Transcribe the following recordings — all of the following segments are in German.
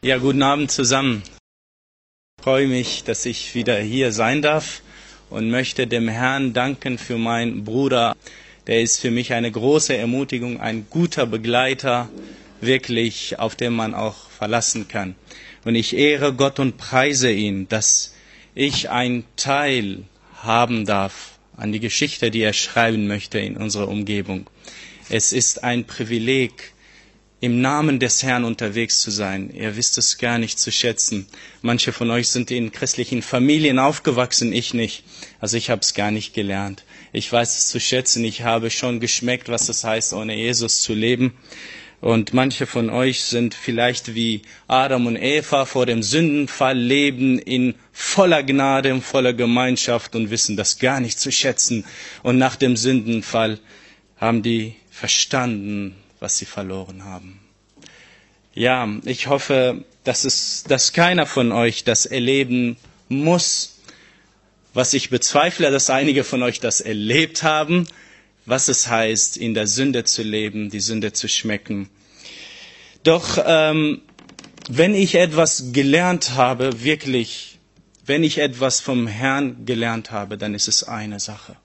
Ja, guten Abend zusammen. Ich freue mich, dass ich wieder hier sein darf und möchte dem Herrn danken für meinen Bruder. Der ist für mich eine große Ermutigung, ein guter Begleiter, wirklich, auf den man auch verlassen kann. Und ich ehre Gott und preise ihn, dass ich einen Teil haben darf an die Geschichte, die er schreiben möchte in unserer Umgebung. Es ist ein Privileg, im Namen des Herrn unterwegs zu sein. Ihr wisst es gar nicht zu schätzen. Manche von euch sind in christlichen Familien aufgewachsen, ich nicht. Also ich habe es gar nicht gelernt. Ich weiß es zu schätzen. Ich habe schon geschmeckt, was es heißt, ohne Jesus zu leben. Und manche von euch sind vielleicht wie Adam und Eva vor dem Sündenfall, leben in voller Gnade, in voller Gemeinschaft und wissen das gar nicht zu schätzen. Und nach dem Sündenfall haben die verstanden, was sie verloren haben. Ja, ich hoffe, dass keiner von euch das erleben muss, was ich bezweifle, dass einige von euch das erlebt haben, was es heißt, in der Sünde zu leben, die Sünde zu schmecken. Doch wenn ich etwas gelernt habe, wirklich, wenn ich etwas vom Herrn gelernt habe, dann ist es eine Sache: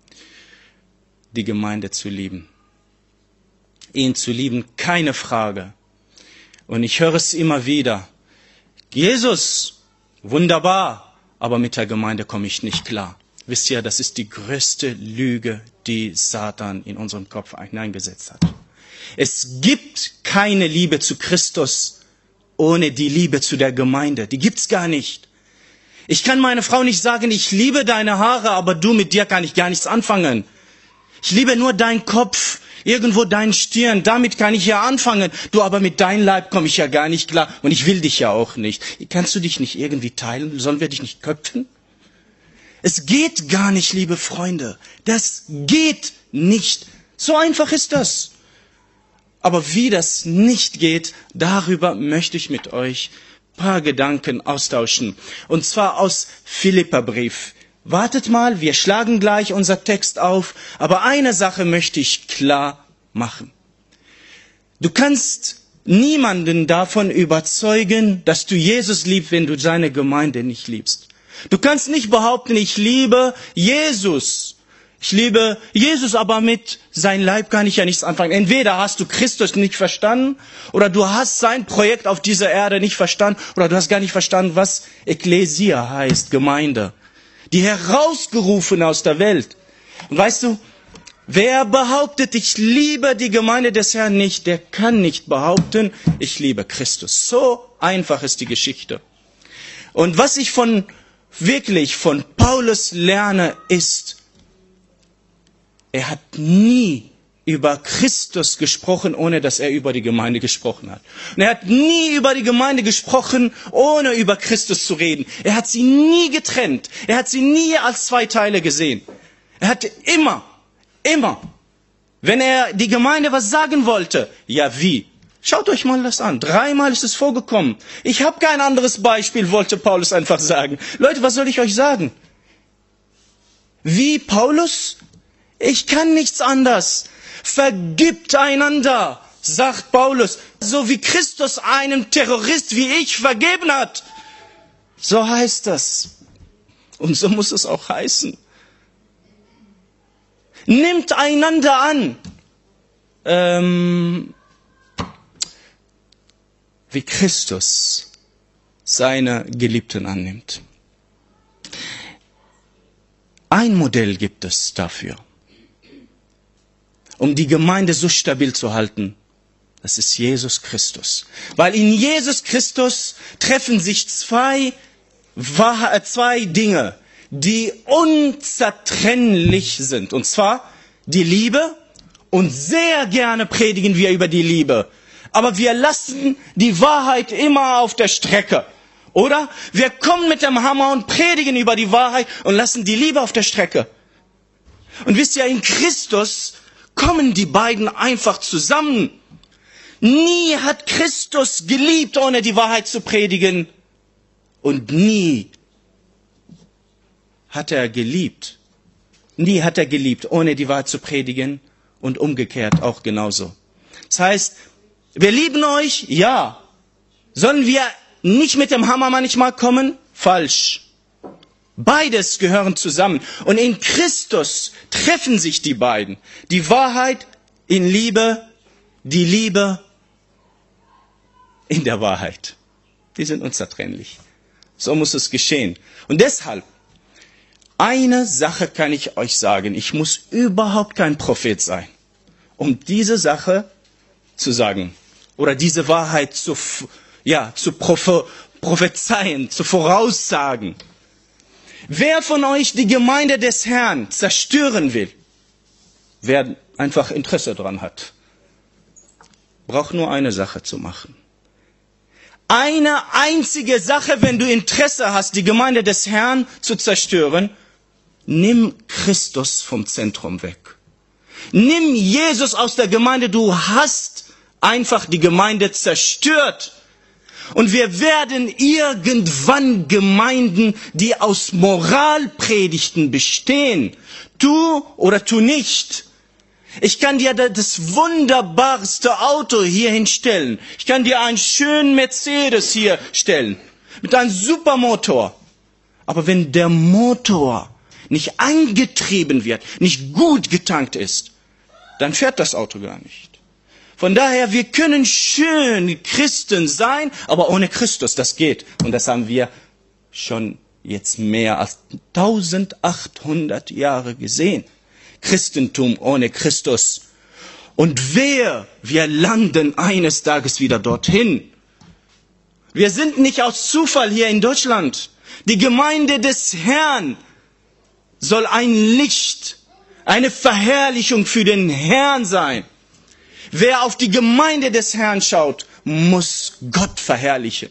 die Gemeinde zu lieben. Ihn zu lieben, keine Frage. Und ich höre es immer wieder. Jesus, wunderbar, aber mit der Gemeinde komme ich nicht klar. Wisst ihr, das ist die größte Lüge, die Satan in unseren Kopf hineingesetzt hat. Es gibt keine Liebe zu Christus ohne die Liebe zu der Gemeinde. Die gibt's gar nicht. Ich kann meiner Frau nicht sagen, ich liebe deine Haare, aber du, mit dir kann ich gar nichts anfangen. Ich liebe nur deinen Kopf, irgendwo deinen Stirn, damit kann ich ja anfangen. Du, aber mit deinem Leib komme ich ja gar nicht klar und ich will dich ja auch nicht. Kannst du dich nicht irgendwie teilen? Sollen wir dich nicht köpfen? Es geht gar nicht, liebe Freunde. Das geht nicht. So einfach ist das. Aber wie das nicht geht, darüber möchte ich mit euch ein paar Gedanken austauschen. Und zwar aus Philipperbrief. Wartet mal, wir schlagen gleich unser Text auf, aber eine Sache möchte ich klar machen. Du kannst niemanden davon überzeugen, dass du Jesus liebst, wenn du seine Gemeinde nicht liebst. Du kannst nicht behaupten, ich liebe Jesus. Ich liebe Jesus, aber mit seinem Leib kann ich ja nichts anfangen. Entweder hast du Christus nicht verstanden, oder du hast sein Projekt auf dieser Erde nicht verstanden, oder du hast gar nicht verstanden, was Ekklesia heißt, Gemeinde. Die herausgerufen aus der Welt. Und weißt du, wer behauptet, ich liebe die Gemeinde des Herrn nicht, der kann nicht behaupten, ich liebe Christus. So einfach ist die Geschichte. Und was ich wirklich von Paulus lerne, ist, er hat nie über Christus gesprochen, ohne dass er über die Gemeinde gesprochen hat. Und er hat nie über die Gemeinde gesprochen, ohne über Christus zu reden. Er hat sie nie getrennt. Er hat sie nie als zwei Teile gesehen. Er hatte immer, wenn er die Gemeinde was sagen wollte, ja wie? Schaut euch mal das an. 3-mal ist es vorgekommen. Ich habe kein anderes Beispiel, wollte Paulus einfach sagen. Leute, was soll ich euch sagen? Wie Paulus? Ich kann nichts anders. Vergibt einander, sagt Paulus, so wie Christus einem Terrorist wie ich vergeben hat. So heißt das. Und so muss es auch heißen. Nimmt einander an. Wie Christus seine Geliebten annimmt. Ein Modell gibt es dafür, um die Gemeinde so stabil zu halten. Das ist Jesus Christus. Weil in Jesus Christus treffen sich zwei Dinge, die unzertrennlich sind. Und zwar die Liebe, und sehr gerne predigen wir über die Liebe. Aber wir lassen die Wahrheit immer auf der Strecke. Oder? Wir kommen mit dem Hammer und predigen über die Wahrheit und lassen die Liebe auf der Strecke. Und wisst ihr, in Christus kommen die beiden einfach zusammen. Nie hat Christus geliebt, ohne die Wahrheit zu predigen. Und nie hat er geliebt, ohne die Wahrheit zu predigen, und umgekehrt auch genauso. Das heißt, wir lieben euch, ja, Sollen wir nicht mit dem Hammer manchmal kommen? Falsch. Beides gehören zusammen. Und in Christus treffen sich die beiden. Die Wahrheit in Liebe, die Liebe in der Wahrheit. Die sind unzertrennlich. So muss es geschehen. Und deshalb, eine Sache kann ich euch sagen. Ich muss überhaupt kein Prophet sein, um diese Sache zu sagen. Oder diese Wahrheit zu prophezeien, zu voraussagen. Wer von euch die Gemeinde des Herrn zerstören will, wer einfach Interesse daran hat, braucht nur eine Sache zu machen. Eine einzige Sache, wenn du Interesse hast, die Gemeinde des Herrn zu zerstören, nimm Christus vom Zentrum weg. Nimm Jesus aus der Gemeinde, du hast einfach die Gemeinde zerstört. Und wir werden irgendwann Gemeinden, die aus Moralpredigten bestehen. Tu oder tu nicht. Ich kann dir das wunderbarste Auto hier hinstellen. Ich kann dir einen schönen Mercedes hier stellen. Mit einem super Motor. Aber wenn der Motor nicht angetrieben wird, nicht gut getankt ist, dann fährt das Auto gar nicht. Von daher, wir können schön Christen sein, aber ohne Christus, das geht. Und das haben wir schon jetzt mehr als 1800 Jahre gesehen. Christentum ohne Christus. Und wir landen eines Tages wieder dorthin. Wir sind nicht aus Zufall hier in Deutschland. Die Gemeinde des Herrn soll ein Licht, eine Verherrlichung für den Herrn sein. Wer auf die Gemeinde des Herrn schaut, muss Gott verherrlichen.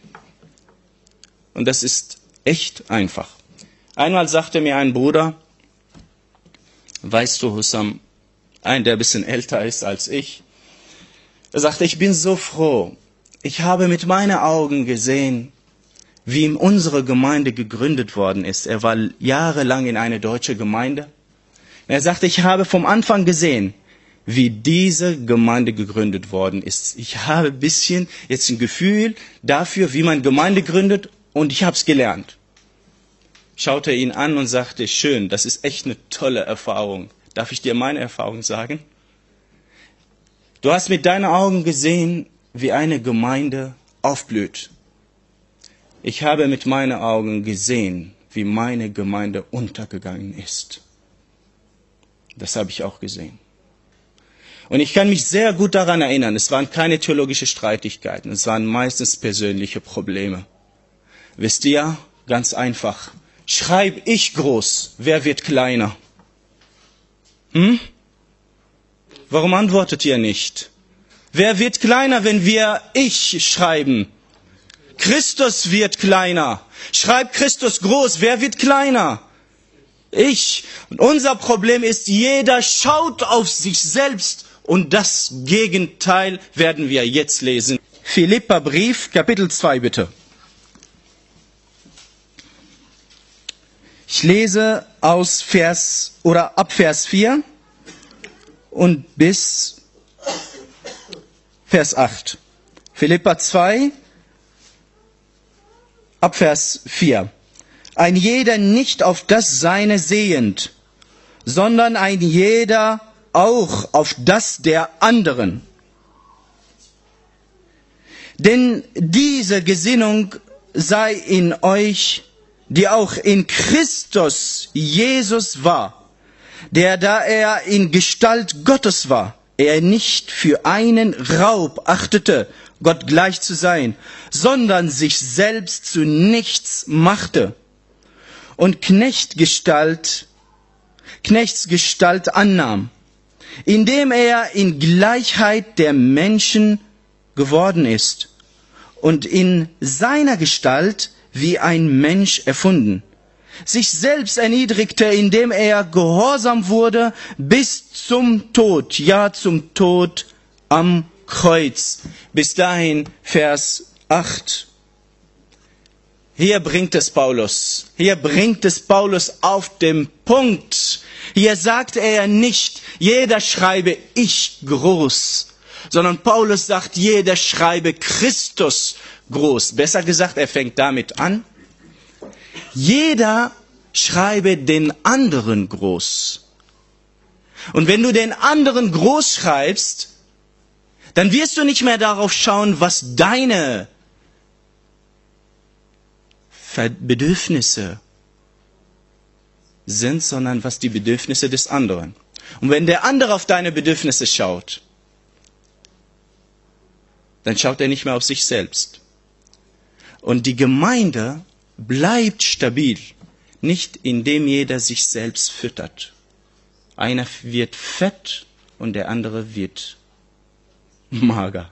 Und das ist echt einfach. Einmal sagte mir ein Bruder, weißt du, Hussam, ein, der ein bisschen älter ist als ich, er sagte, ich bin so froh. Ich habe mit meinen Augen gesehen, wie unsere Gemeinde gegründet worden ist. Er war jahrelang in einer deutschen Gemeinde. Er sagte, ich habe vom Anfang gesehen, wie diese Gemeinde gegründet worden ist. Ich habe ein bisschen jetzt ein Gefühl dafür, wie man Gemeinde gründet, und ich habe es gelernt. Schaute ihn an und sagte, schön, das ist echt eine tolle Erfahrung. Darf ich dir meine Erfahrung sagen? Du hast mit deinen Augen gesehen, wie eine Gemeinde aufblüht. Ich habe mit meinen Augen gesehen, wie meine Gemeinde untergegangen ist. Das habe ich auch gesehen. Und ich kann mich sehr gut daran erinnern, es waren keine theologischen Streitigkeiten, es waren meistens persönliche Probleme. Wisst ihr, ganz einfach, schreib ich groß, wer wird kleiner? Warum antwortet ihr nicht? Wer wird kleiner, wenn wir ich schreiben? Christus wird kleiner. Schreib Christus groß, wer wird kleiner? Ich. Und unser Problem ist, jeder schaut auf sich selbst. Und das Gegenteil werden wir jetzt lesen. Philipperbrief, Kapitel 2, bitte. Ich lese aus ab Vers 4 und bis Vers 8. Philipper 2, ab Vers 4. Ein jeder nicht auf das Seine sehend, sondern ein jeder auch auf das der anderen. Denn diese Gesinnung sei in euch, die auch in Christus Jesus war, der, da er in Gestalt Gottes war, er nicht für einen Raub achtete, Gott gleich zu sein, sondern sich selbst zu nichts machte und Knechtsgestalt annahm, indem er in Gleichheit der Menschen geworden ist und in seiner Gestalt wie ein Mensch erfunden, sich selbst erniedrigte, indem er gehorsam wurde bis zum Tod, ja zum Tod am Kreuz. Bis dahin Vers 8. Hier bringt es Paulus auf den Punkt. Hier sagt er nicht, jeder schreibe ich groß, sondern Paulus sagt, jeder schreibe Christus groß. Besser gesagt, er fängt damit an. Jeder schreibe den anderen groß. Und wenn du den anderen groß schreibst, dann wirst du nicht mehr darauf schauen, was deine Bedürfnisse sind, sondern was die Bedürfnisse des anderen. Und wenn der andere auf deine Bedürfnisse schaut, dann schaut er nicht mehr auf sich selbst. Und die Gemeinde bleibt stabil, nicht indem jeder sich selbst füttert. Einer wird fett und der andere wird mager.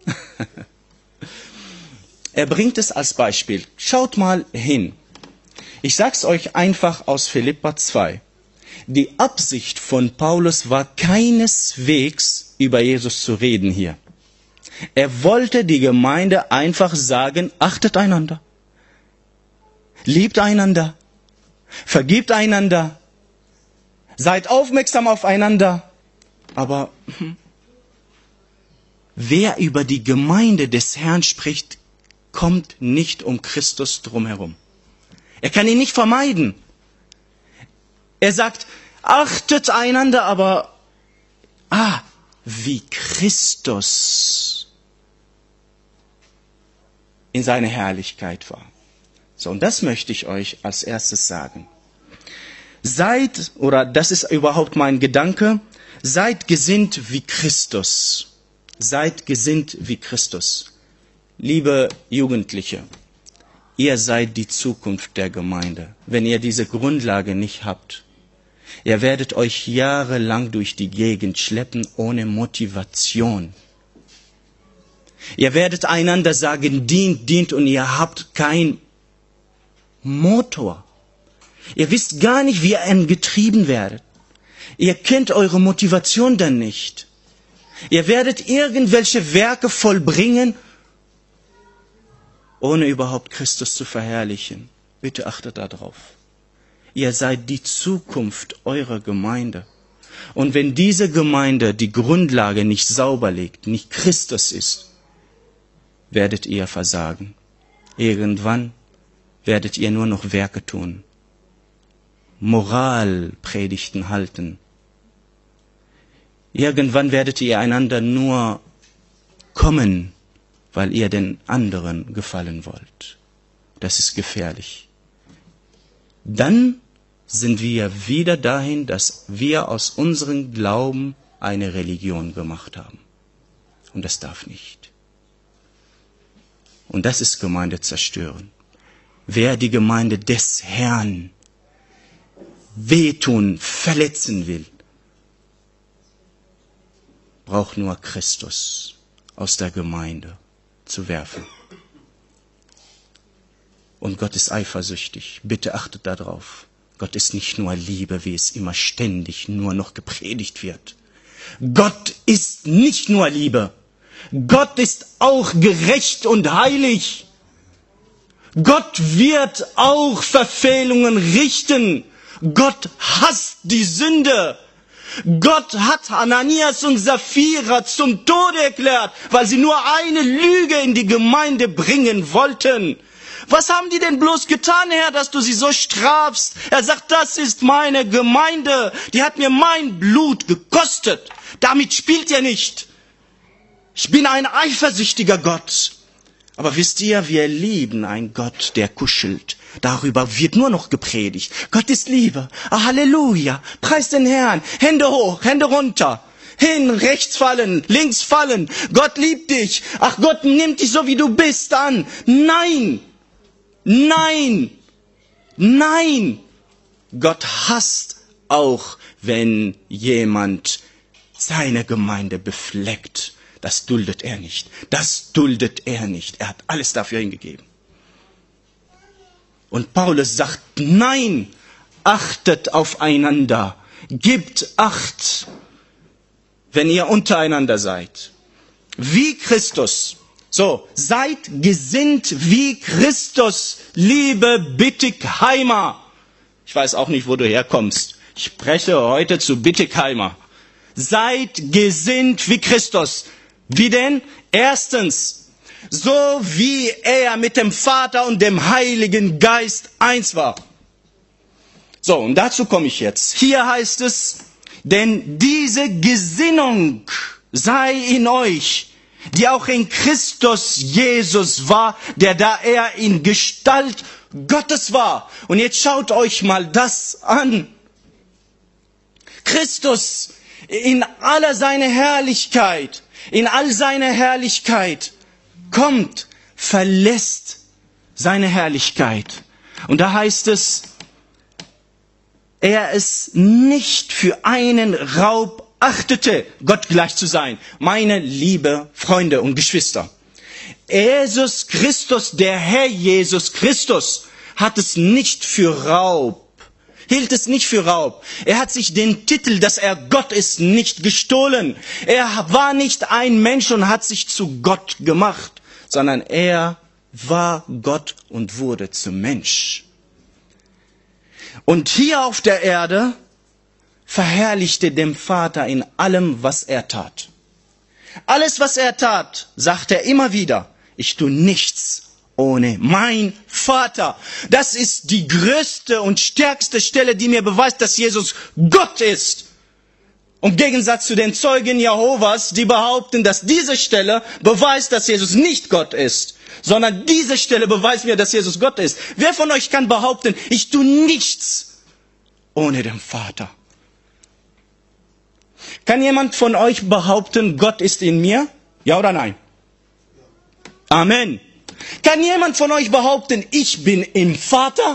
Er bringt es als Beispiel. Schaut mal hin. Ich sag's euch einfach aus Philipper 2. Die Absicht von Paulus war keineswegs, über Jesus zu reden hier. Er wollte die Gemeinde einfach sagen, achtet einander, liebt einander, vergibt einander, seid aufmerksam aufeinander. Aber wer über die Gemeinde des Herrn spricht, kommt nicht um Christus drumherum. Er kann ihn nicht vermeiden. Er sagt, achtet einander, aber wie Christus in seiner Herrlichkeit war. So, und das möchte ich euch als erstes sagen. Seid, oder das ist überhaupt mein Gedanke, seid gesinnt wie Christus. Seid gesinnt wie Christus. Liebe Jugendliche, ihr seid die Zukunft der Gemeinde. Wenn ihr diese Grundlage nicht habt, ihr werdet euch jahrelang durch die Gegend schleppen ohne Motivation. Ihr werdet einander sagen, dient, dient, und ihr habt keinen Motor. Ihr wisst gar nicht, wie ihr getrieben werdet. Ihr kennt eure Motivation dann nicht. Ihr werdet irgendwelche Werke vollbringen, ohne überhaupt Christus zu verherrlichen. Bitte achtet darauf. Ihr seid die Zukunft eurer Gemeinde. Und wenn diese Gemeinde die Grundlage nicht sauber legt, nicht Christus ist, werdet ihr versagen. Irgendwann werdet ihr nur noch Werke tun, Moralpredigten halten. Irgendwann werdet ihr einander nur kommen, weil ihr den anderen gefallen wollt. Das ist gefährlich. Dann sind wir wieder dahin, dass wir aus unserem Glauben eine Religion gemacht haben. Und das darf nicht. Und das ist Gemeinde zerstören. Wer die Gemeinde des Herrn wehtun, verletzen will, braucht nur Christus aus der Gemeinde zu werfen. Und Gott ist eifersüchtig. Bitte achtet darauf. Gott ist nicht nur Liebe, wie es immer ständig nur noch gepredigt wird. Gott ist nicht nur Liebe. Gott ist auch gerecht und heilig. Gott wird auch Verfehlungen richten. Gott hasst die Sünde. Gott hat Ananias und Sapphira zum Tode erklärt, weil sie nur eine Lüge in die Gemeinde bringen wollten. Was haben die denn bloß getan, Herr, dass du sie so strafst? Er sagt, das ist meine Gemeinde. Die hat mir mein Blut gekostet. Damit spielt ihr nicht. Ich bin ein eifersüchtiger Gott. Aber wisst ihr, wir lieben einen Gott, der kuschelt. Darüber wird nur noch gepredigt. Gott ist Liebe. Halleluja. Preis den Herrn. Hände hoch, Hände runter. Hin, rechts fallen, links fallen. Gott liebt dich. Ach, Gott nimmt dich so, wie du bist an. Nein. Nein. Nein. Gott hasst auch, wenn jemand seine Gemeinde befleckt. Das duldet er nicht. Das duldet er nicht. Er hat alles dafür hingegeben. Und Paulus sagt, nein, achtet aufeinander. Gebt Acht, wenn ihr untereinander seid. Wie Christus. So, seid gesinnt wie Christus, liebe Bittigheimer. Ich weiß auch nicht, wo du herkommst. Ich spreche heute zu Bittigheimer. Seid gesinnt wie Christus. Wie denn? Erstens, so wie er mit dem Vater und dem Heiligen Geist eins war. So, und dazu komme ich jetzt. Hier heißt es, denn diese Gesinnung sei in euch, die auch in Christus Jesus war, der da er in Gestalt Gottes war. Und jetzt schaut euch mal das an. Christus in aller seiner Herrlichkeit, kommt, verlässt seine Herrlichkeit. Und da heißt es, er es nicht für einen Raub achtete, Gott gleich zu sein. Meine liebe Freunde und Geschwister, Jesus Christus, der Herr Jesus Christus, hat es nicht für Raub, hielt es nicht für Raub. Er hat sich den Titel, dass er Gott ist, nicht gestohlen. Er war nicht ein Mensch und hat sich zu Gott gemacht, sondern er war Gott und wurde zum Mensch. Und hier auf der Erde verherrlichte den Vater in allem, was er tat. Alles, was er tat, sagt er immer wieder, ich tue nichts ohne mein Vater. Das ist die größte und stärkste Stelle, die mir beweist, dass Jesus Gott ist. Im Gegensatz zu den Zeugen Jehovas, die behaupten, dass diese Stelle beweist, dass Jesus nicht Gott ist, sondern diese Stelle beweist mir, dass Jesus Gott ist. Wer von euch kann behaupten, ich tue nichts ohne den Vater? Kann jemand von euch behaupten, Gott ist in mir? Ja oder nein? Amen. Kann jemand von euch behaupten, ich bin im Vater?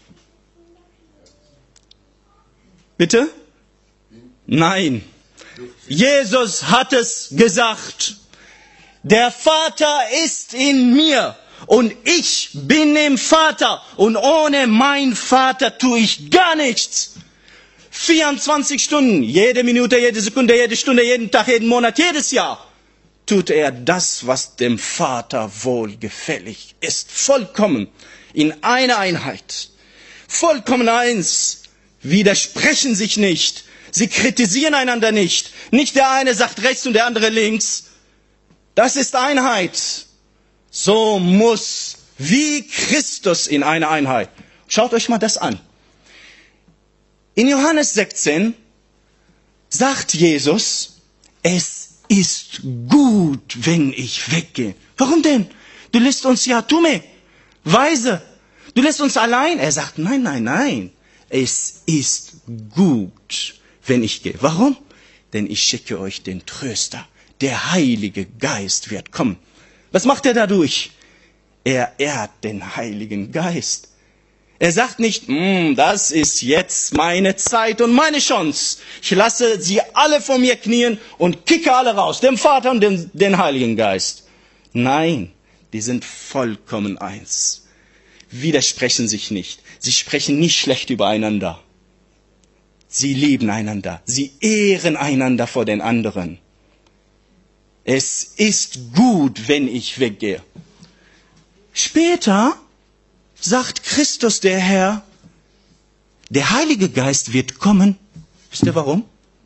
Bitte? Nein. Jesus hat es gesagt. Der Vater ist in mir und ich bin im Vater und ohne meinen Vater tue ich gar nichts. 24 Stunden, jede Minute, jede Sekunde, jede Stunde, jeden Tag, jeden Monat, jedes Jahr tut er das, was dem Vater wohlgefällig ist. Vollkommen, in einer Einheit. Vollkommen eins. Widersprechen sich nicht. Sie kritisieren einander nicht. Nicht der eine sagt rechts und der andere links. Das ist Einheit. So muss wie Christus in einer Einheit. Schaut euch mal das an. In Johannes 16 sagt Jesus, es ist gut, wenn ich weggehe. Warum denn? Du lässt uns ja tumme, weise. Du lässt uns allein. Er sagt, nein, nein, nein. Es ist gut, wenn ich gehe. Warum? Denn ich schicke euch den Tröster. Der Heilige Geist wird kommen. Was macht er dadurch? Er ehrt den Heiligen Geist. Er sagt nicht, das ist jetzt meine Zeit und meine Chance. Ich lasse sie alle vor mir knien und kicke alle raus, den Vater und den Heiligen Geist. Nein, die sind vollkommen eins. Widersprechen sich nicht. Sie sprechen nicht schlecht übereinander. Sie lieben einander. Sie ehren einander vor den anderen. Es ist gut, wenn ich weggehe. Später sagt Christus, der Herr, der Heilige Geist wird kommen. Wisst ihr warum?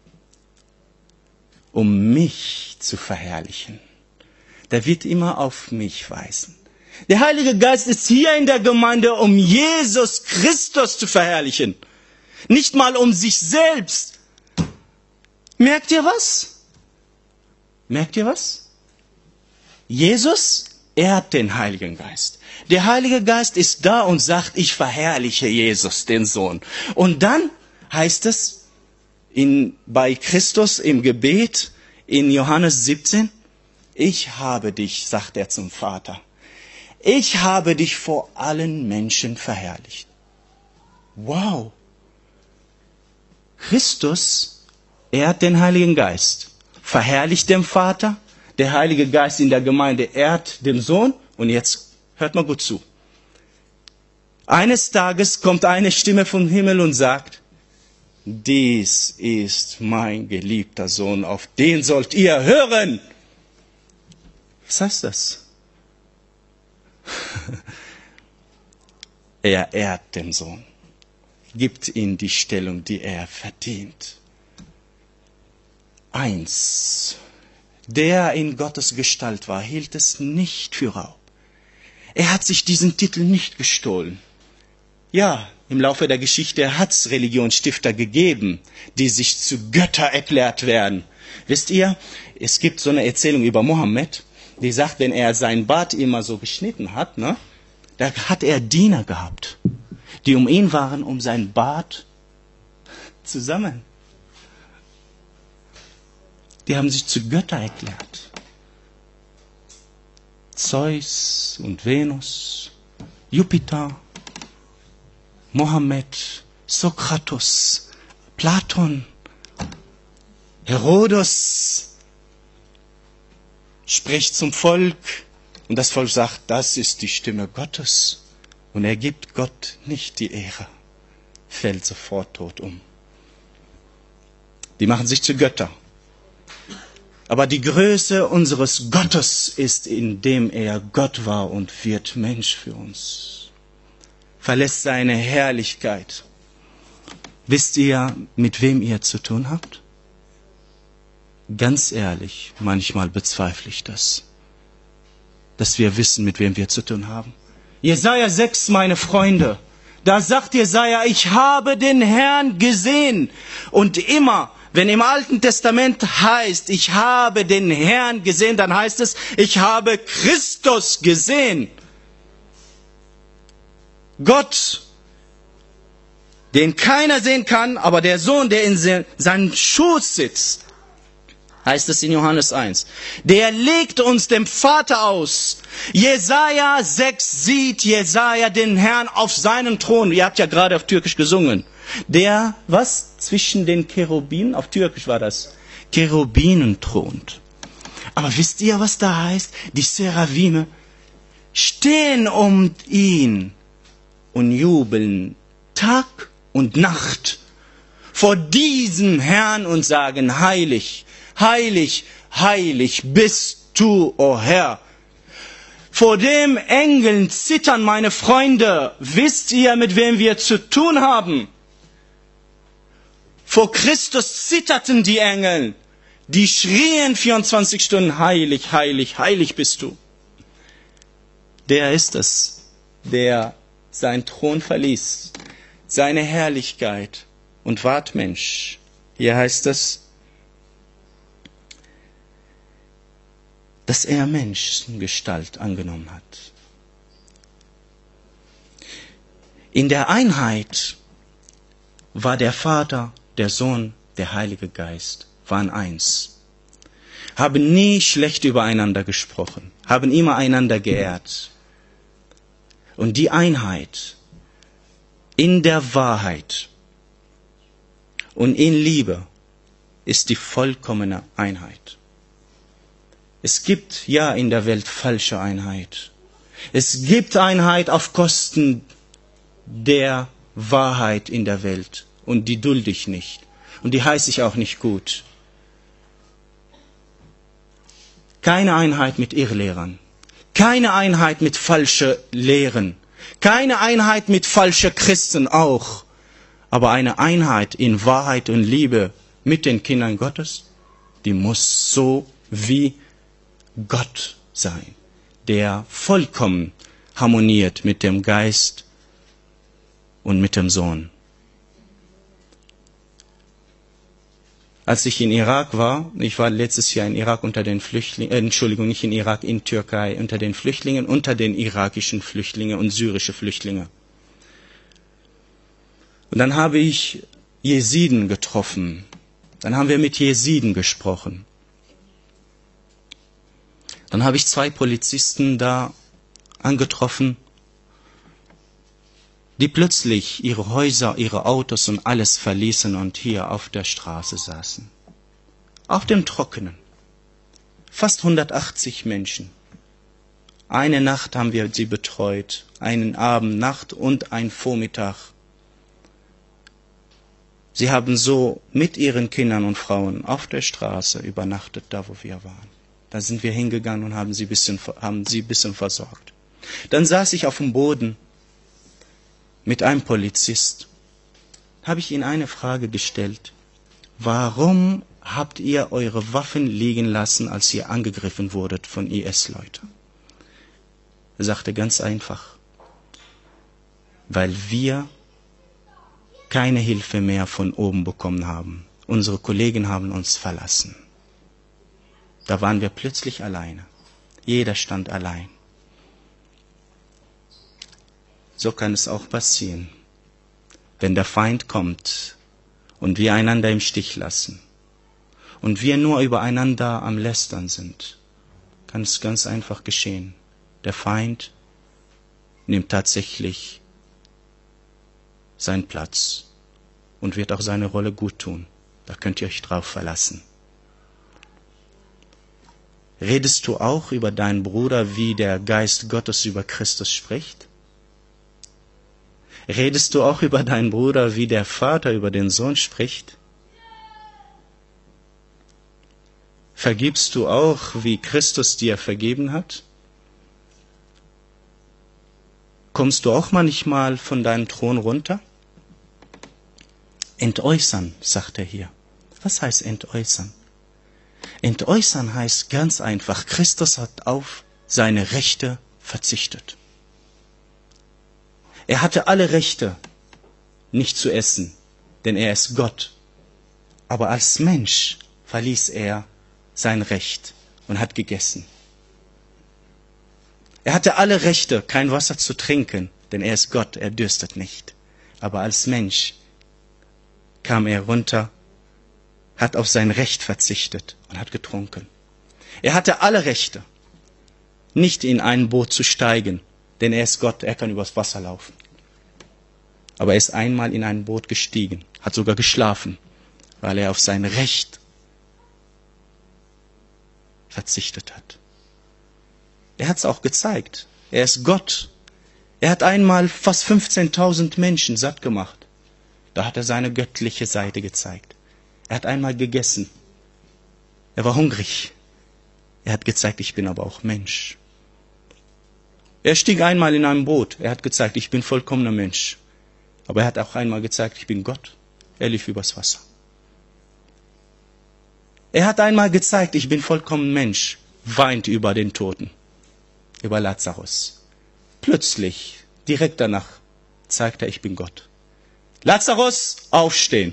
Um mich zu verherrlichen. Der wird immer auf mich weisen. Der Heilige Geist ist hier in der Gemeinde, um Jesus Christus zu verherrlichen. Nicht mal um sich selbst. Merkt ihr was? Merkt ihr was? Jesus ehrt den Heiligen Geist. Der Heilige Geist ist da und sagt, ich verherrliche Jesus, den Sohn. Und dann heißt es bei Christus im Gebet in Johannes 17, ich habe dich, sagt er zum Vater, ich habe dich vor allen Menschen verherrlicht. Wow! Christus ehrt den Heiligen Geist, verherrlicht den Vater, der Heilige Geist in der Gemeinde ehrt den Sohn und jetzt hört mal gut zu. Eines Tages kommt eine Stimme vom Himmel und sagt, dies ist mein geliebter Sohn, auf den sollt ihr hören. Was heißt das? Er ehrt den Sohn, gibt ihm die Stellung, die er verdient. Eins, der in Gottes Gestalt war, hielt es nicht für Raub. Er hat sich diesen Titel nicht gestohlen. Ja, im Laufe der Geschichte hat es Religionsstifter gegeben, die sich zu Götter erklärt werden. Wisst ihr, es gibt so eine Erzählung über Mohammed, die sagt, wenn er seinen Bart immer so geschnitten hat, da hat er Diener gehabt, die um ihn waren, um seinen Bart zu sammeln. Die haben sich zu Götter erklärt. Zeus und Venus, Jupiter, Mohammed, Sokrates, Platon, Herodes spricht zum Volk und das Volk sagt, das ist die Stimme Gottes. Und er gibt Gott nicht die Ehre, fällt sofort tot um. Die machen sich zu Götter. Aber die Größe unseres Gottes ist, indem er Gott war und wird Mensch für uns. Verlässt seine Herrlichkeit. Wisst ihr, mit wem ihr zu tun habt? Ganz ehrlich, manchmal bezweifle ich das, dass wir wissen, mit wem wir zu tun haben. Jesaja 6, meine Freunde, da sagt Jesaja, ich habe den Herrn gesehen. Und immer, wenn im Alten Testament heißt, ich habe den Herrn gesehen, dann heißt es, ich habe Christus gesehen. Gott, den keiner sehen kann, aber der Sohn, der in seinem Schoß sitzt, heißt es in Johannes 1. Der legt uns dem Vater aus. Jesaja 6 sieht Jesaja den Herrn auf seinem Thron. Ihr habt ja gerade auf Türkisch gesungen. Der, was? Zwischen den Cherubinen, auf Türkisch war das, Cherubinen thront. Aber wisst ihr, was da heißt? Die Seraphime stehen um ihn und jubeln Tag und Nacht vor diesem Herrn und sagen, heilig, heilig, heilig bist du, o Herr. Vor dem Engeln zittern, meine Freunde. Wisst ihr, mit wem wir zu tun haben? Vor Christus zitterten die Engel. Die schrien 24 Stunden, heilig, heilig, heilig bist du. Der ist es, der seinen Thron verließ, seine Herrlichkeit und ward Mensch. Hier heißt es, dass er Menschengestalt angenommen hat. In der Einheit war der Vater, der Sohn, der Heilige Geist, waren eins. Haben nie schlecht übereinander gesprochen, haben immer einander geehrt. Und die Einheit in der Wahrheit und in Liebe ist die vollkommene Einheit. Es gibt ja in der Welt falsche Einheit. Es gibt Einheit auf Kosten der Wahrheit in der Welt. Und die dulde ich nicht. Und die heiße ich auch nicht gut. Keine Einheit mit Irrlehrern. Keine Einheit mit falschen Lehren. Keine Einheit mit falschen Christen auch. Aber eine Einheit in Wahrheit und Liebe mit den Kindern Gottes, die muss so wie Gott sein, der vollkommen harmoniert mit dem Geist und mit dem Sohn. Als ich in Irak war, ich war letztes Jahr in Irak unter den Flüchtlingen, nicht in Irak, in Türkei, unter den Flüchtlingen, unter den irakischen Flüchtlingen und syrische Flüchtlinge. Und dann habe ich Jesiden getroffen. Dann haben wir mit Jesiden gesprochen. Dann habe ich 2 Polizisten da angetroffen, die plötzlich ihre Häuser, ihre Autos und alles verließen und hier auf der Straße saßen. Auf dem Trockenen. Fast 180 Menschen. Eine Nacht haben wir sie betreut, einen Abend, Nacht und einen Vormittag. Sie haben so mit ihren Kindern und Frauen auf der Straße übernachtet, da wo wir waren. Da sind wir hingegangen und haben sie ein bisschen versorgt. Dann saß ich auf dem Boden mit einem Polizist. Habe ich ihm eine Frage gestellt. Warum habt ihr eure Waffen liegen lassen, als ihr angegriffen wurdet von IS-Leuten? Er sagte ganz einfach, weil wir keine Hilfe mehr von oben bekommen haben. Unsere Kollegen haben uns verlassen. Da waren wir plötzlich alleine. Jeder stand allein. So kann es auch passieren, wenn der Feind kommt und wir einander im Stich lassen und wir nur übereinander am Lästern sind, kann es ganz einfach geschehen. Der Feind nimmt tatsächlich seinen Platz und wird auch seine Rolle gut tun. Da könnt ihr euch drauf verlassen. Redest du auch über deinen Bruder, wie der Geist Gottes über Christus spricht? Redest du auch über deinen Bruder, wie der Vater über den Sohn spricht? Vergibst du auch, wie Christus dir vergeben hat? Kommst du auch manchmal von deinem Thron runter? Entäußern, sagt er hier. Was heißt entäußern? Entäußern heißt ganz einfach, Christus hat auf seine Rechte verzichtet. Er hatte alle Rechte, nicht zu essen, denn er ist Gott. Aber als Mensch verließ er sein Recht und hat gegessen. Er hatte alle Rechte, kein Wasser zu trinken, denn er ist Gott, er dürstet nicht. Aber als Mensch kam er runter, hat auf sein Recht verzichtet und hat getrunken. Er hatte alle Rechte, nicht in ein Boot zu steigen, denn er ist Gott, er kann übers Wasser laufen. Aber er ist einmal in ein Boot gestiegen, hat sogar geschlafen, weil er auf sein Recht verzichtet hat. Er hat es auch gezeigt. Er ist Gott. Er hat einmal fast 15.000 Menschen satt gemacht. Da hat er seine göttliche Seite gezeigt. Er hat einmal gegessen. Er war hungrig. Er hat gezeigt, ich bin aber auch Mensch. Er stieg einmal in ein Boot. Er hat gezeigt, ich bin vollkommener Mensch. Aber er hat auch einmal gezeigt, ich bin Gott. Er lief übers Wasser. Er hat einmal gezeigt, ich bin vollkommen Mensch. Weint über den Toten. Über Lazarus. Plötzlich, direkt danach, zeigt er, ich bin Gott. Lazarus, aufstehen.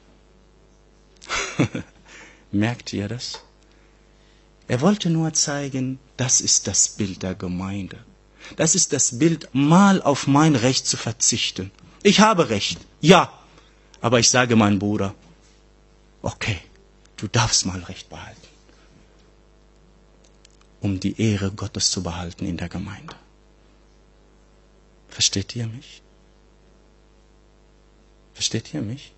Merkt ihr das? Er wollte nur zeigen, das ist das Bild der Gemeinde. Das ist das Bild, mal auf mein Recht zu verzichten. Ich habe Recht, ja, aber ich sage meinem Bruder, okay, du darfst mal Recht behalten, um die Ehre Gottes zu behalten in der Gemeinde. Versteht ihr mich? Versteht ihr mich?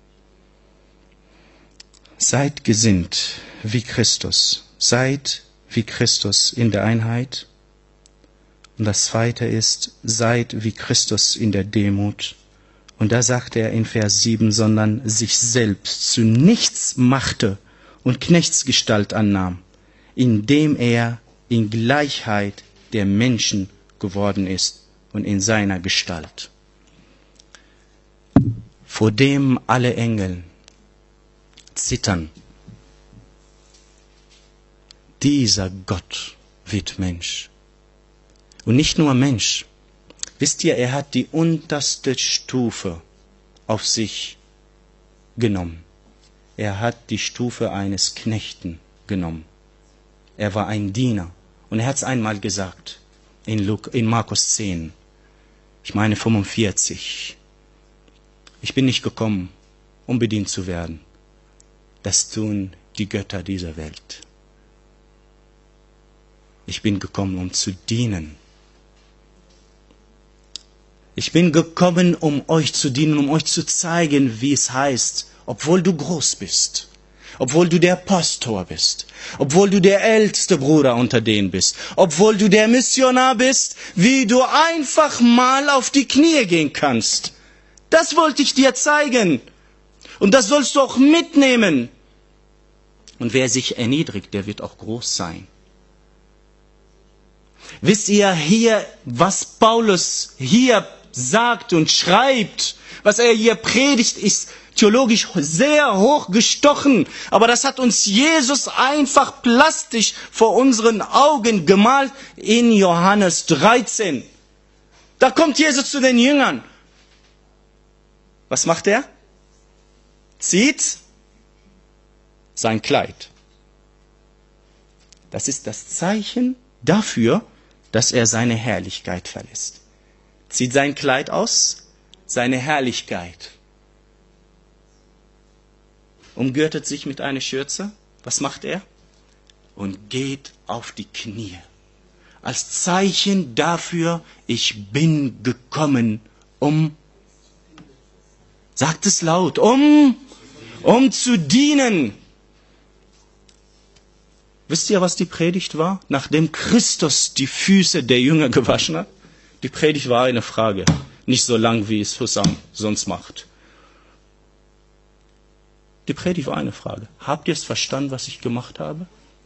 Seid gesinnt wie Christus. Seid wie Christus in der Einheit. Und das Zweite ist, seid wie Christus in der Demut. Und da sagt er in Vers 7, sondern sich selbst zu nichts machte und Knechtsgestalt annahm, indem er in Gleichheit der Menschen geworden ist und in seiner Gestalt. Vor dem alle Engel zittern. Dieser Gott wird Mensch. Und nicht nur Mensch. Wisst ihr, er hat die unterste Stufe auf sich genommen. Er hat die Stufe eines Knechten genommen. Er war ein Diener. Und er hat es einmal gesagt, in Markus 10, ich meine 45. Ich bin nicht gekommen, um bedient zu werden. Das tun die Götter dieser Welt. Ich bin gekommen, um zu dienen. Ich bin gekommen, um euch zu dienen, um euch zu zeigen, wie es heißt, obwohl du groß bist, obwohl du der Pastor bist, obwohl du der älteste Bruder unter denen bist, obwohl du der Missionar bist, wie du einfach mal auf die Knie gehen kannst. Das wollte ich dir zeigen. Und das sollst du auch mitnehmen. Und wer sich erniedrigt, der wird auch groß sein. Wisst ihr hier, was Paulus hier sagt und schreibt, was er hier predigt, ist theologisch sehr hoch gestochen, aber das hat uns Jesus einfach plastisch vor unseren Augen gemalt in Johannes 13. Da kommt Jesus zu den Jüngern. Was macht er? Zieht sein Kleid. Das ist das Zeichen dafür, dass er seine Herrlichkeit verlässt. Zieht sein Kleid aus, seine Herrlichkeit. Umgürtet sich mit einer Schürze. Was macht er? Und geht auf die Knie. Als Zeichen dafür, ich bin gekommen, sagt es laut, um zu dienen. Wisst ihr, was die Predigt war? Nachdem Christus die Füße der Jünger gewaschen hat? Die Predigt war eine Frage. Nicht so lang, wie es Hussam sonst macht. Die Predigt war eine Frage. Habt ihr es verstanden, was ich gemacht habe?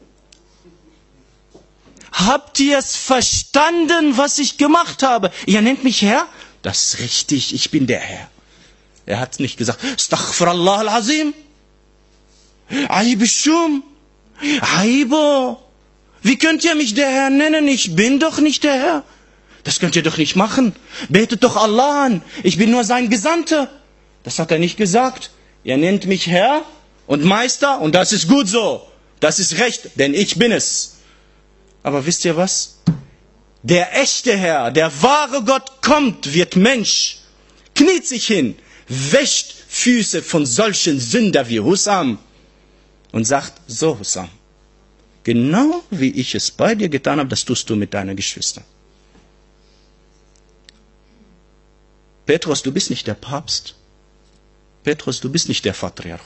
Habt ihr es verstanden, was ich gemacht habe? Ihr nennt mich Herr? Das ist richtig, ich bin der Herr. Er hat nicht gesagt, Astaghfirullah al-Azim, Aibishum, Aibo. Wie könnt ihr mich der Herr nennen? Ich bin doch nicht der Herr. Das könnt ihr doch nicht machen. Betet doch Allah an. Ich bin nur sein Gesandter. Das hat er nicht gesagt. Er nennt mich Herr und Meister und das ist gut so. Das ist recht, denn ich bin es. Aber wisst ihr was? Der echte Herr, der wahre Gott kommt, wird Mensch, kniet sich hin, wäscht Füße von solchen Sünder wie Hussam und sagt, so Hussam, genau wie ich es bei dir getan habe, das tust du mit deinen Geschwistern. Petrus, du bist nicht der Papst. Petrus, du bist nicht der Patriarch.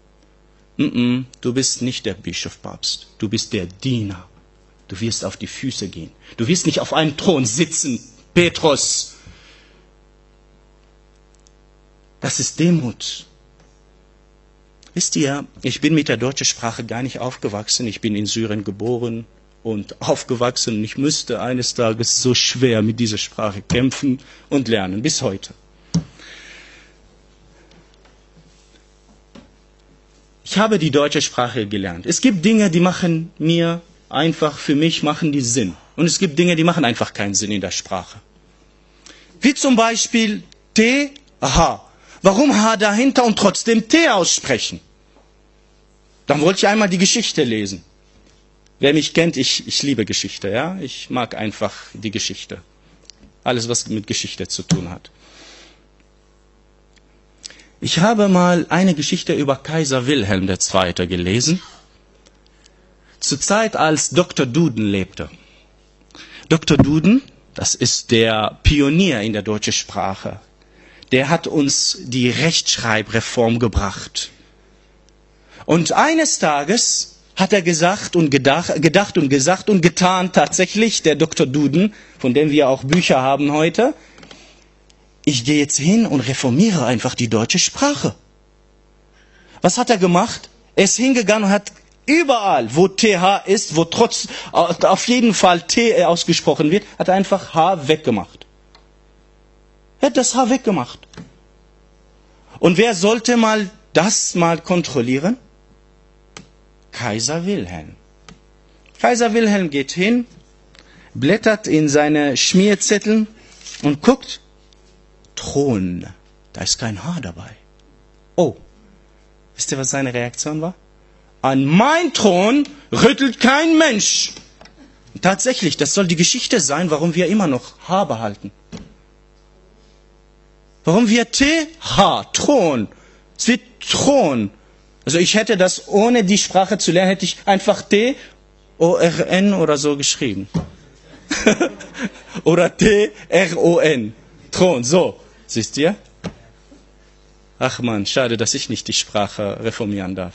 Du bist nicht der Bischof Papst. Du bist der Diener. Du wirst auf die Füße gehen. Du wirst nicht auf einem Thron sitzen, Petrus. Das ist Demut. Wisst ihr, ich bin mit der deutschen Sprache gar nicht aufgewachsen. Ich bin in Syrien geboren und aufgewachsen. Ich müsste eines Tages so schwer mit dieser Sprache kämpfen und lernen, bis heute. Ich habe die deutsche Sprache gelernt. Es gibt Dinge, die machen mir einfach, für mich machen die Sinn. Und es gibt Dinge, die machen einfach keinen Sinn in der Sprache. Wie zum Beispiel T, H. Warum H dahinter und trotzdem T aussprechen? Dann wollte ich einmal die Geschichte lesen. Wer mich kennt, ich liebe Geschichte, ja? Ich mag einfach die Geschichte. Alles, was mit Geschichte zu tun hat. Ich habe mal eine Geschichte über Kaiser Wilhelm II. Gelesen. Zur Zeit, als Dr. Duden lebte. Dr. Duden, das ist der Pionier in der deutschen Sprache. Der hat uns die Rechtschreibreform gebracht. Und eines Tages hat er gesagt und gedacht und gesagt und getan tatsächlich, der Dr. Duden, von dem wir auch Bücher haben heute, ich gehe jetzt hin und reformiere einfach die deutsche Sprache. Was hat er gemacht? Er ist hingegangen und hat überall, wo TH ist, wo auf jeden Fall T ausgesprochen wird, hat er einfach H weggemacht. Er hat das H weggemacht. Und wer sollte das mal kontrollieren? Kaiser Wilhelm. Kaiser Wilhelm geht hin, blättert in seine Schmierzettel und guckt, Thron, da ist kein H dabei. Oh, wisst ihr, was seine Reaktion war? An mein Thron rüttelt kein Mensch. Tatsächlich, das soll die Geschichte sein, warum wir immer noch H behalten. Warum wir T, H, Thron. Es wird Thron. Also ich hätte das, ohne die Sprache zu lernen, hätte ich einfach T, O, R, N oder so geschrieben. Oder T, R, O, N. Thron, so. Siehst ihr? Ach man, schade, dass ich nicht die Sprache reformieren darf.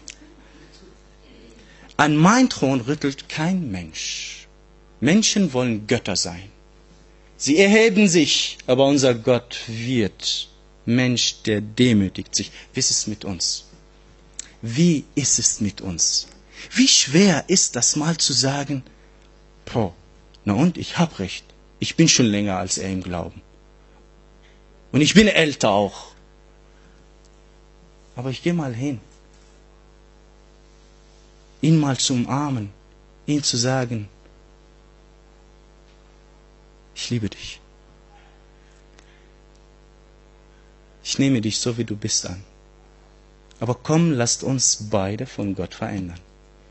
An mein Thron rüttelt kein Mensch. Menschen wollen Götter sein. Sie erheben sich, aber unser Gott wird Mensch, der demütigt sich. Wie ist es mit uns? Wie ist es mit uns? Wie schwer ist das mal zu sagen, na und, ich hab recht. Ich bin schon länger als er im Glauben. Und ich bin älter auch. Aber ich gehe mal hin. Ihn mal zu umarmen, ihm zu sagen, ich liebe dich. Ich nehme dich so, wie du bist an. Aber komm, lasst uns beide von Gott verändern.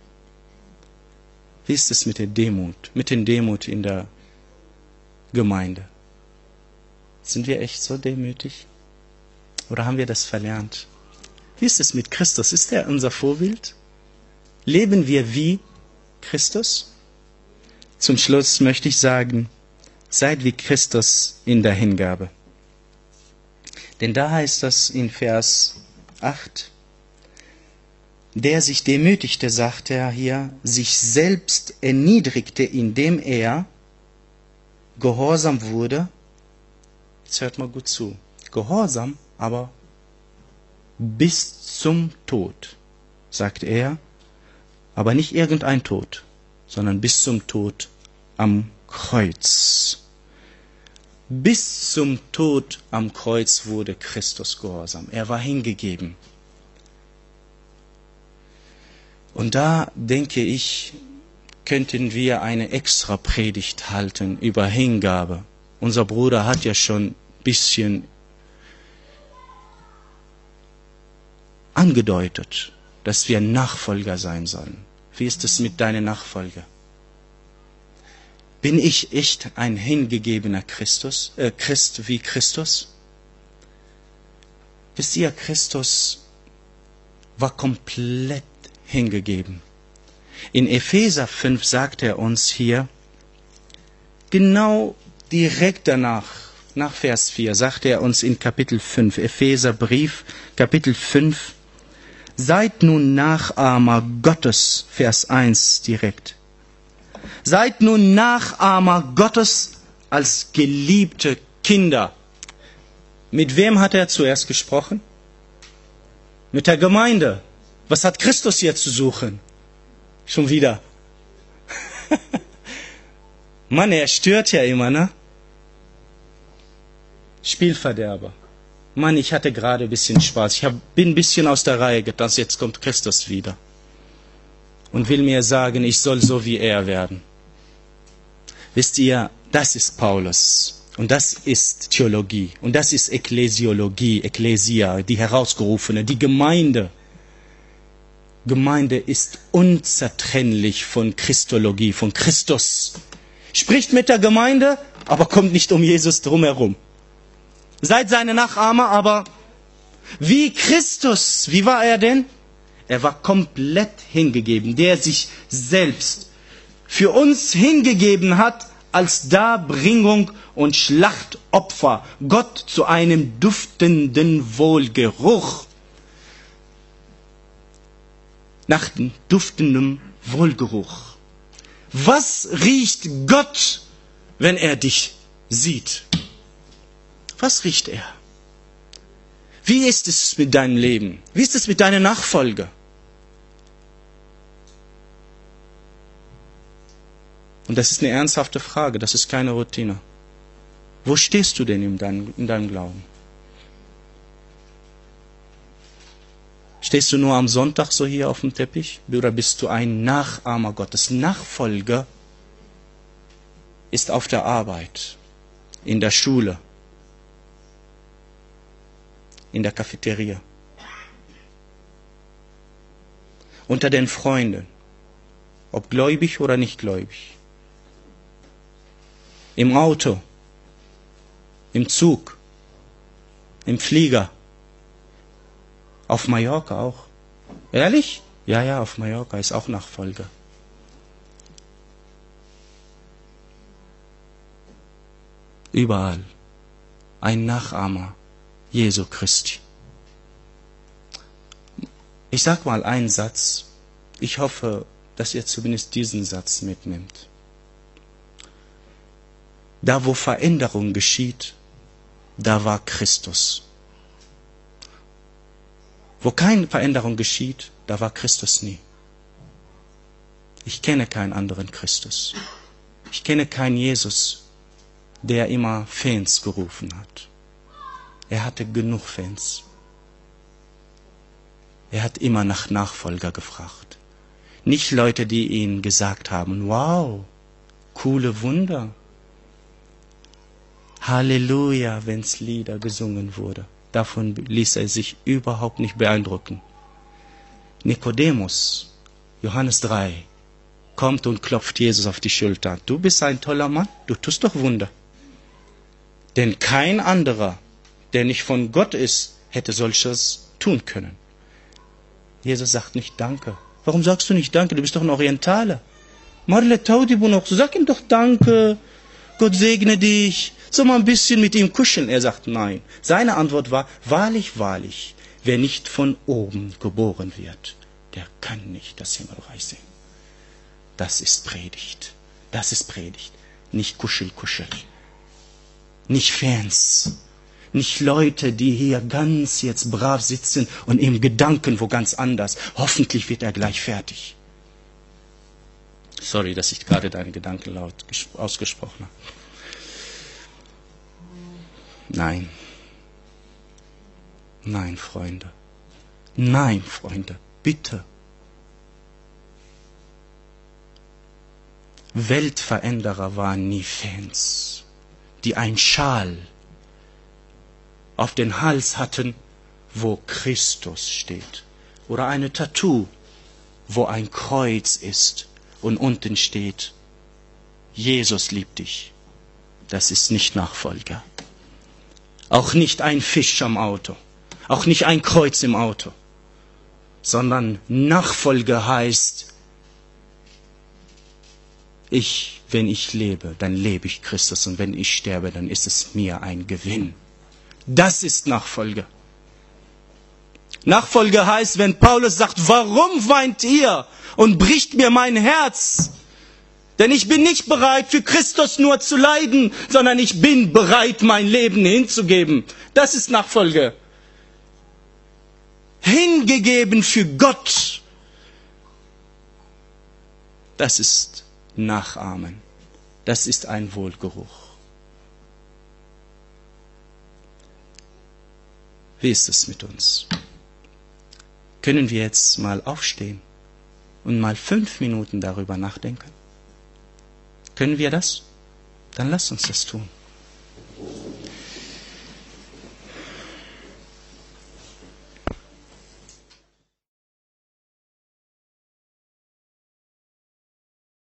Wie ist es mit der Demut, mit den Demut in der Gemeinde? Sind wir echt so demütig? Oder haben wir das verlernt? Wie ist es mit Christus? Ist er unser Vorbild? Leben wir wie Christus? Zum Schluss möchte ich sagen, seid wie Christus in der Hingabe. Denn da heißt das in Vers 8, der sich demütigte, sagt er hier, sich selbst erniedrigte, indem er gehorsam wurde. Jetzt hört mal gut zu. Gehorsam, aber bis zum Tod, sagt er, aber nicht irgendein Tod, sondern bis zum Tod am Kreuz. Bis zum Tod am Kreuz wurde Christus gehorsam. Er war hingegeben. Und da, denke ich, könnten wir eine extra Predigt halten über Hingabe. Unser Bruder hat ja schon ein bisschen angedeutet, dass wir Nachfolger sein sollen. Wie ist es mit deiner Nachfolge? Bin ich echt ein hingegebener Christ wie Christus? Wisst ihr, Christus war komplett hingegeben. In Epheser 5 sagt er uns hier, genau direkt danach, nach Vers 4, sagt er uns in Kapitel 5, Epheserbrief, Kapitel 5, seid nun Nachahmer Gottes, Vers 1 direkt. Seid nun Nachahmer Gottes als geliebte Kinder. Mit wem hat er zuerst gesprochen? Mit der Gemeinde. Was hat Christus hier zu suchen? Schon wieder. Mann, er stört ja immer, ne? Spielverderber. Mann, ich hatte gerade ein bisschen Spaß. Bin ein bisschen aus der Reihe getanzt. Jetzt kommt Christus wieder. Und will mir sagen, ich soll so wie er werden. Wisst ihr, das ist Paulus. Und das ist Theologie. Und das ist Ekklesiologie, Ekklesia, die Herausgerufene, die Gemeinde. Gemeinde ist unzertrennlich von Christologie, von Christus. Spricht mit der Gemeinde, aber kommt nicht um Jesus drumherum. Seid seine Nachahmer, aber wie Christus, wie war er denn? Er war komplett hingegeben, der sich selbst für uns hingegeben hat als Darbringung und Schlachtopfer, Gott zu einem duftenden Wohlgeruch. Nach duftendem Wohlgeruch. Was riecht Gott, wenn er dich sieht? Was riecht er? Wie ist es mit deinem Leben? Wie ist es mit deiner Nachfolge? Und das ist eine ernsthafte Frage, das ist keine Routine. Wo stehst du denn in deinem Glauben? Stehst du nur am Sonntag so hier auf dem Teppich? Oder bist du ein Nachahmer Gottes? Nachfolger ist auf der Arbeit, in der Schule, in der Cafeteria, unter den Freunden, ob gläubig oder nicht gläubig, im Auto, im Zug, im Flieger, auf Mallorca auch. Ehrlich? Ja, auf Mallorca ist auch Nachfolger. Überall ein Nachahmer Jesu Christi. Ich sag mal einen Satz. Ich hoffe, dass ihr zumindest diesen Satz mitnimmt. Da, wo Veränderung geschieht, da war Christus. Wo keine Veränderung geschieht, da war Christus nie. Ich kenne keinen anderen Christus. Ich kenne keinen Jesus, der immer Fans gerufen hat. Er hatte genug Fans. Er hat immer nach Nachfolger gefragt. Nicht Leute, die ihm gesagt haben, wow, coole Wunder. Halleluja, wenn's Lieder gesungen wurde. Davon ließ er sich überhaupt nicht beeindrucken. Nikodemus, Johannes 3, kommt und klopft Jesus auf die Schulter. Du bist ein toller Mann, du tust doch Wunder. Denn kein anderer, der nicht von Gott ist, hätte solches tun können. Jesus sagt nicht Danke. Warum sagst du nicht Danke? Du bist doch ein Orientaler. Marle Taudibunok, sag ihm doch Danke. Gott segne dich. So mal ein bisschen mit ihm kuscheln. Er sagt nein. Seine Antwort war, wahrlich, wahrlich, wer nicht von oben geboren wird, der kann nicht das Himmelreich sehen. Das ist Predigt. Das ist Predigt. Nicht Kuschel, Kuschel. Nicht Fans. Nicht Leute, die hier ganz jetzt brav sitzen und im Gedanken wo ganz anders. Hoffentlich wird er gleich fertig. Sorry, dass ich gerade deinen Gedanken laut ausgesprochen habe. Nein. Nein, Freunde. Nein, Freunde. Bitte. Weltveränderer waren nie Fans, die einen Schal auf den Hals hatten, wo Christus steht. Oder eine Tattoo, wo ein Kreuz ist und unten steht, Jesus liebt dich. Das ist nicht Nachfolger. Auch nicht ein Fisch am Auto. Auch nicht ein Kreuz im Auto. Sondern Nachfolger heißt, wenn ich lebe, dann lebe ich Christus. Und wenn ich sterbe, dann ist es mir ein Gewinn. Das ist Nachfolge. Nachfolge heißt, wenn Paulus sagt, warum weint ihr und bricht mir mein Herz? Denn ich bin nicht bereit, für Christus nur zu leiden, sondern ich bin bereit, mein Leben hinzugeben. Das ist Nachfolge. Hingegeben für Gott. Das ist Nachahmen. Das ist ein Wohlgeruch. Wie ist es mit uns? Können wir jetzt mal aufstehen und mal 5 Minuten darüber nachdenken? Können wir das? Dann lasst uns das tun.